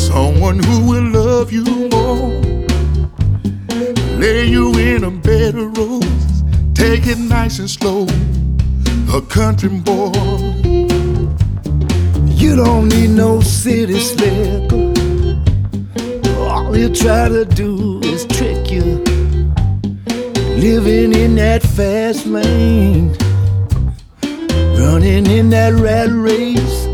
someone who will love you more, lay you in a bed of roses, take it nice and slow, a country boy. You don't need no city slicker. All you try to do is trick you, living in that fast lane, running in that rat race.